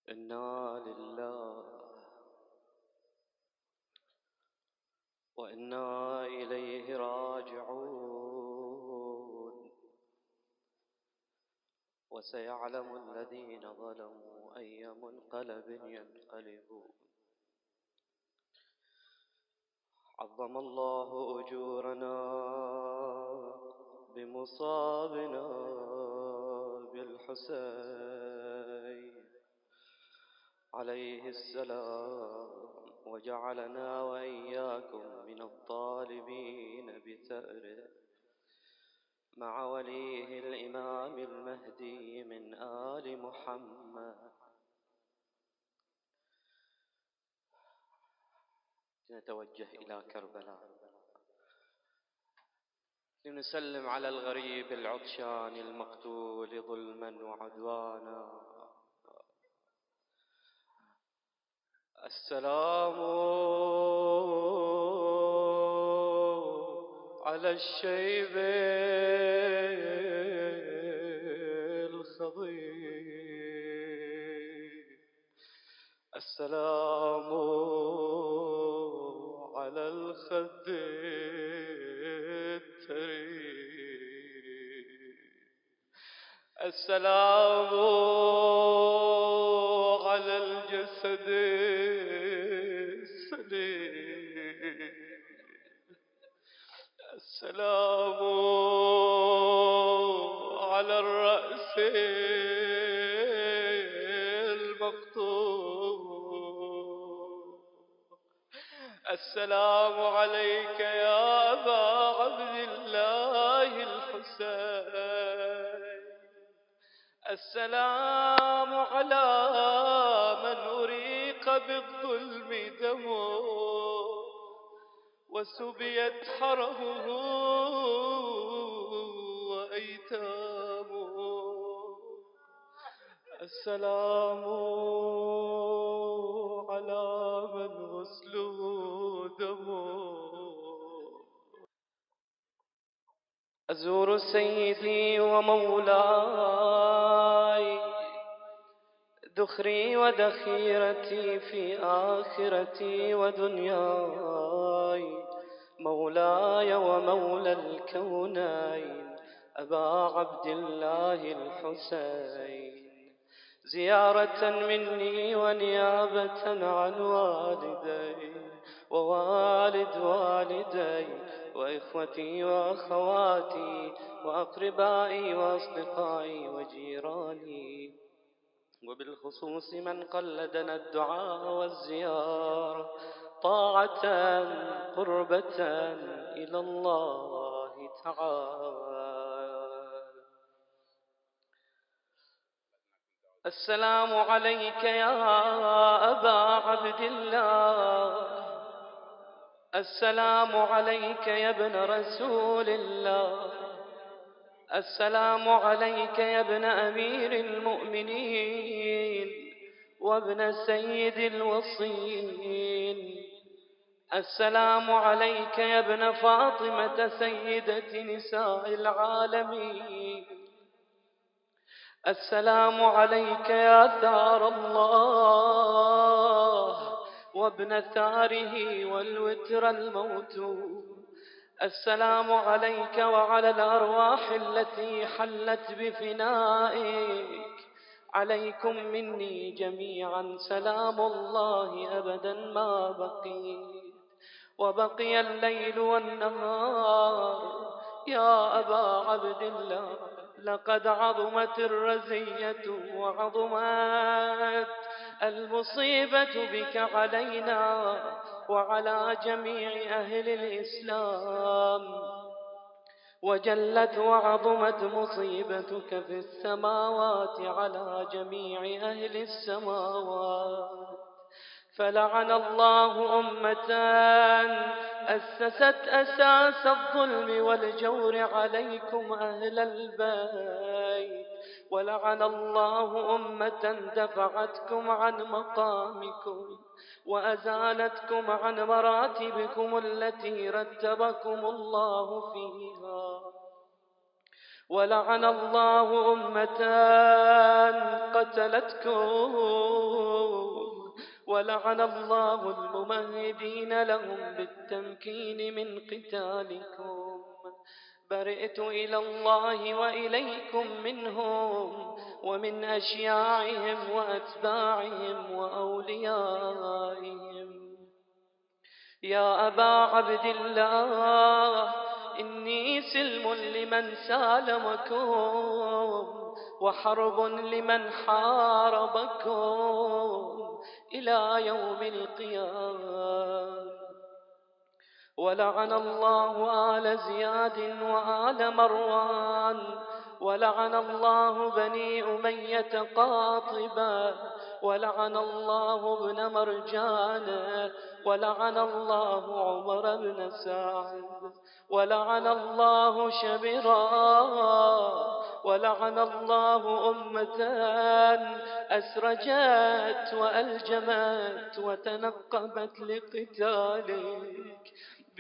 إنا لله وإنا إليه راجعون. وسيعلم الذين ظلموا أي منقلب ينقلبون. عظم الله أجورنا بمصابنا بالحسين عليه السلام، وجعلنا وإياكم من الطالبين بثأره مع وليه الإمام المهدي من آل محمد. نتوجه إلى كربلاء لنسلم على الغريب العطشان المقتول ظلما وعدوانا. السلام على الشيب الخضير، السلام على الخد الترير، السلام على الجسد السليم، السلام على الرأس المقطوع، السلام عليك يا أبا عبد الله الحسين، السلام على من أريق بالظلم دمه وسبيت حرمه وأيتامه، السلام على من غسله دمه. أزور سيدي ومولاي، ذخري وذخيرتي في آخرتي ودنياي، مولاي ومولى الكونين أبا عبد الله الحسين، زيارة مني ونيابة عن والدي ووالد والدي وإخوتي وأخواتي وأقربائي وأصدقائي وجيراني، وبالخصوص من قلدنا الدعاء والزيارة طاعة قربة إلى الله تعالى. السلام عليك يا أبا عبد الله، السلام عليك يا ابن رسول الله، السلام عليك يا ابن أمير المؤمنين وابن سيد الوصيين، السلام عليك يا ابن فاطمة سيدة نساء العالمين، السلام عليك يا ثار الله وابن ثاره والوتر الموتور، السلام عليك وعلى الأرواح التي حلت بفنائك، عليكم مني جميعا سلام الله أبدا ما بقيت وبقي الليل والنهار. يا أبا عبد الله، لقد عظمت الرزية وعظمت المصيبة بك علينا وعلى جميع أهل الإسلام، وجلت وعظمت مصيبتك في السماوات على جميع أهل السماوات، فلعن الله أمة أسست أساس الظلم والجور عليكم أهل البيت، ولعن الله أمة دفعتكم عن مقامكم وأزالتكم عن مراتبكم التي رتبكم الله فيها، ولعن الله أمة قتلتكم، ولعن الله الممهدين لهم بالتمكين من قتالكم. برئت إلى الله وإليكم منهم ومن أشياعهم وأتباعهم وأوليائهم. يا أبا عبد الله، إني سلم لمن سالمكم وحرب لمن حاربكم إلى يوم القيامة. ولعن الله آل زياد وآل مروان، ولعن الله بني أمية قاطبة، ولعن الله ابن مرجان، ولعن الله عمر بن سعد، ولعن الله شبرا، ولعن الله أمة أسرجت وألجمت وتنقبت لقتالك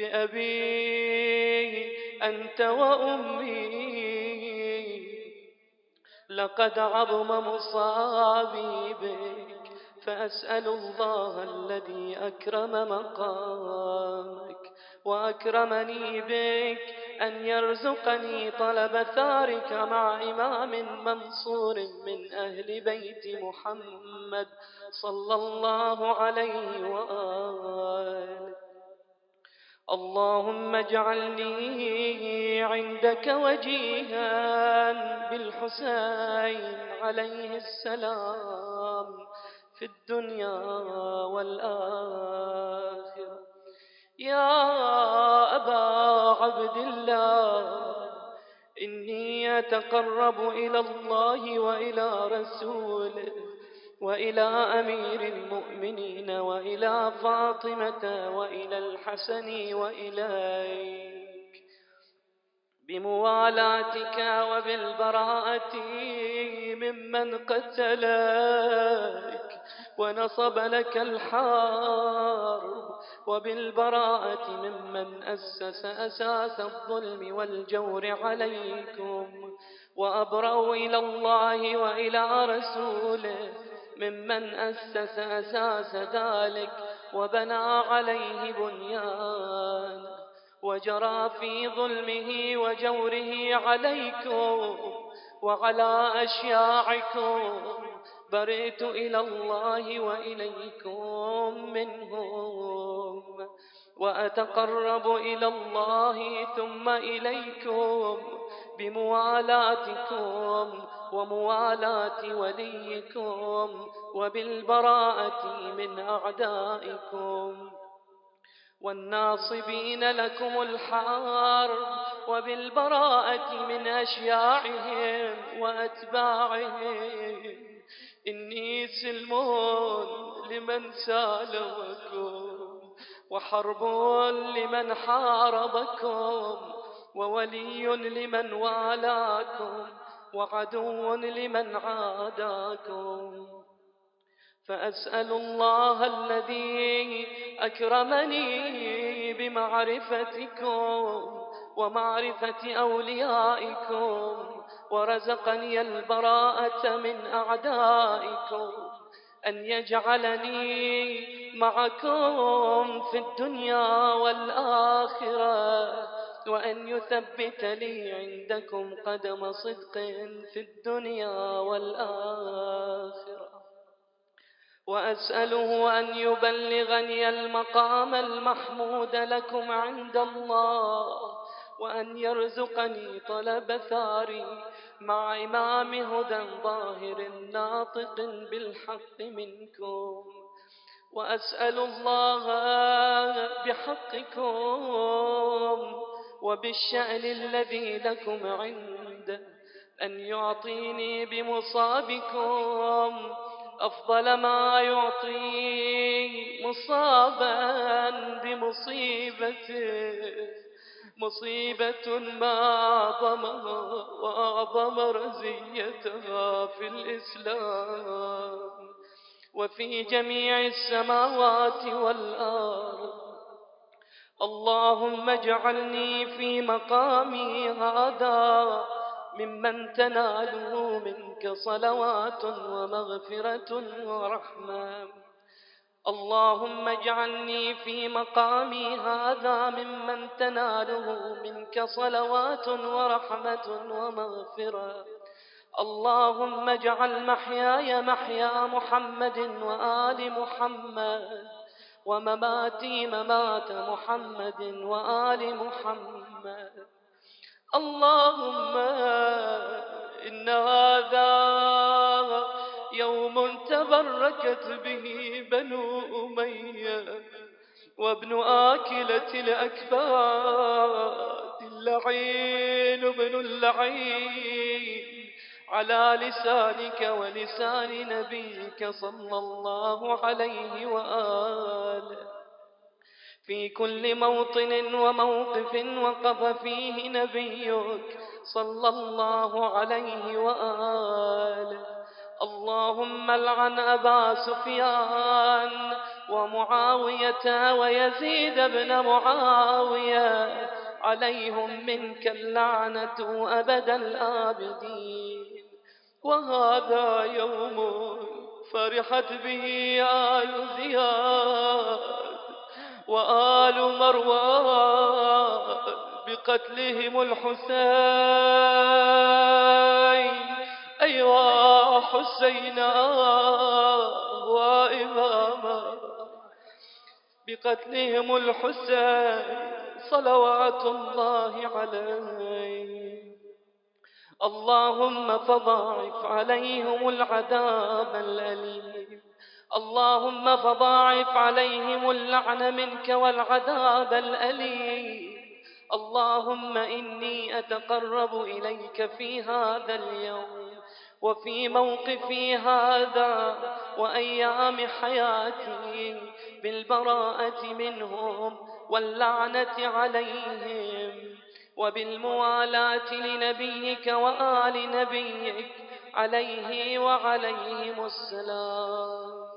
بأبي أنت وأمي. لقد عظم مصابي بك، فأسأل الله الذي أكرم مقامك وأكرمني بك أن يرزقني طلب ثارك مع إمام منصور من أهل بيت محمد صلى الله عليه وآله. اللهم اجعلني عندك وجيها بالحسين عليه السلام في الدنيا والآخرة. يا أبا عبد الله، إني أتقرب إلى الله وإلى رسوله وإلى أمير المؤمنين وإلى فاطمة وإلى الحسن وإليك بموالاتك وبالبراءة ممن قتلك ونصب لك الحرب، وبالبراءة ممن أسس أساس الظلم والجور عليكم. وأبرأ إلى الله وإلى رسوله ممن أسس أساس ذلك وبنى عليه بنيان وجرى في ظلمه وجوره عليكم وعلى أشياعكم. برئت إلى الله وإليكم منهم، وأتقرب إلى الله ثم إليكم بموالاتكم وموالاة وليكم وبالبراءة من أعدائكم والناصبين لكم الحرب، وبالبراءة من أشياعهم وأتباعهم. إني سلم لمن سالمكم وحرب لمن حاربكم وولي لمن والاكم وعدو لمن عاداكم. فأسأل الله الذي أكرمني بمعرفتكم ومعرفة أوليائكم ورزقني البراءة من أعدائكم أن يجعلني معكم في الدنيا والآخرة، وأن يثبت لي عندكم قدم صدق في الدنيا والآخرة. وأسأله أن يبلغني المقام المحمود لكم عند الله، وأن يرزقني طلب ثاري مع إمام هدى ظاهر ناطق بالحق منكم. وأسأل الله بحقكم وبالشأن الذي لكم عنده أن يعطيني بمصابكم أفضل ما يعطي مصابا بمصيبته، مصيبة ما أعظمها وأعظم رزيتها في الإسلام وفي جميع السماوات والأرض. اللهم اجعلني في مقامي هذا ممن تناله منك صلوات ومغفرة ورحمة. اللهم اجعلني في مقامي هذا ممن تناله منك صلوات ورحمة ومغفرة. اللهم اجعل محياي محيا محمد وآل محمد، ومماتي ممات محمد وآل محمد. اللهم إن هذا يوم تبركت به بنو أمية وابن آكلة الأكباد اللعين ابن اللعين على لسانك ولسان نبيك صلى الله عليه وآله، في كل موطن وموقف وقف فيه نبيك صلى الله عليه وآله. اللهم العن أبا سفيان ومعاوية ويزيد بن معاوية، عليهم منك اللعنة أبد الآبدين. وهذا يوم فرحت به آل زياد وآل مروان بقتلهم الحسين. أيوا حسينا وإماما بقتلهم الحسين صلوات الله عليه. اللهم فضاعف عليهم العذاب الأليم، اللهم فضاعف عليهم اللعن منك والعذاب الأليم. اللهم إني أتقرب إليك في هذا اليوم وفي موقفي هذا وأيام حياتي بالبراءة منهم واللعنة عليهم، وبالموالاة لنبيك وآل نبيك عليه وعليهم السلام.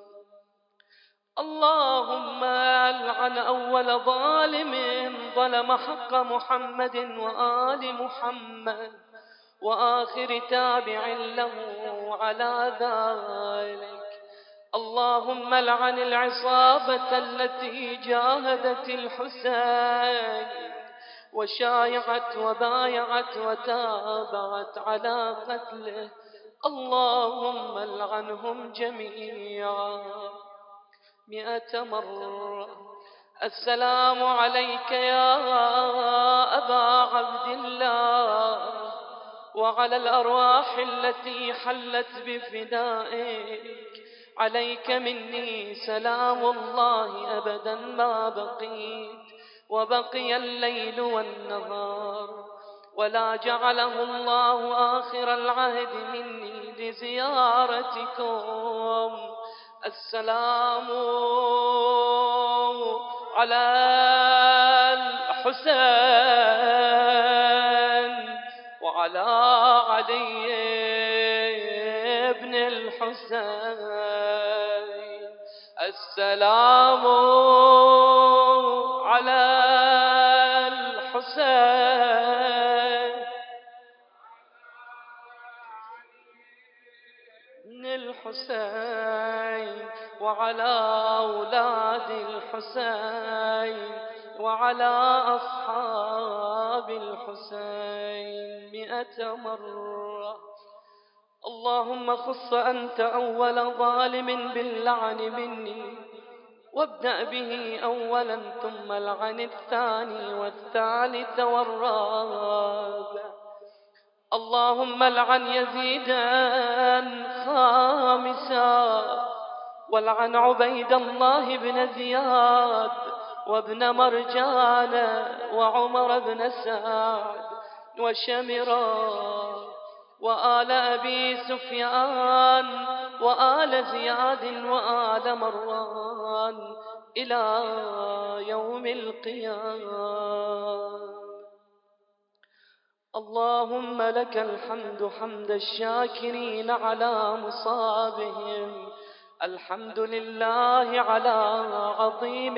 اللهم ألعن أول ظالم ظلم حق محمد وآل محمد وآخر تابع له على ذلك. اللهم لعن العصابة التي جاهدت الحسين وشايعت وبايعت وتابعت على قتله. اللهم لعنهم جميعا 100 مرة. السلام عليك يا أبا عبد الله وعلى الأرواح التي حلت بفدائك. عليك مني سلام الله أبدا ما بقيت وبقي الليل والنهار، ولا جعله الله آخر العهد مني لزيارتكم. السلام على الحسين وعلى علي بن الحسين. السلام على الحسين بن الحسين وعلى أولاد الحسين وعلى أصحاب الحسين 100 مرة. اللهم خص أنت أول ظالم باللعن مني، وابدأ به أولا ثم لعن الثاني والثالث والرابع. اللهم لعن يزيدا خامسا، ولعن عبيد الله بن زياد وابن مرجان وعمر بن سعد وشمرا وآل أبي سفيان وآل زياد وآل مروان إلى يوم القيامة. اللهم لك الحمد حمد الشاكرين على مصابهم، الحمد لله على عظيم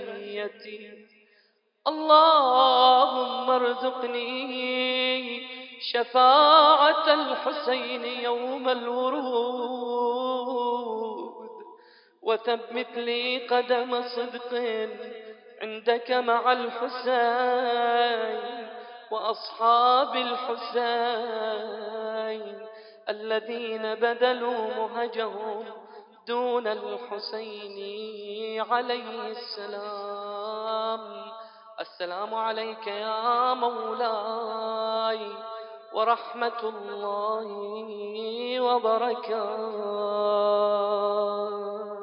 رزيتي. اللهم ارزقني شفاعة الحسين يوم الورود، وثبت لي قدم صدق عندك مع الحسين وأصحاب الحسين الذين بذلوا مهجهم دون الحسين عليه السلام. السلام عليك يا مولاي ورحمة الله وبركاته.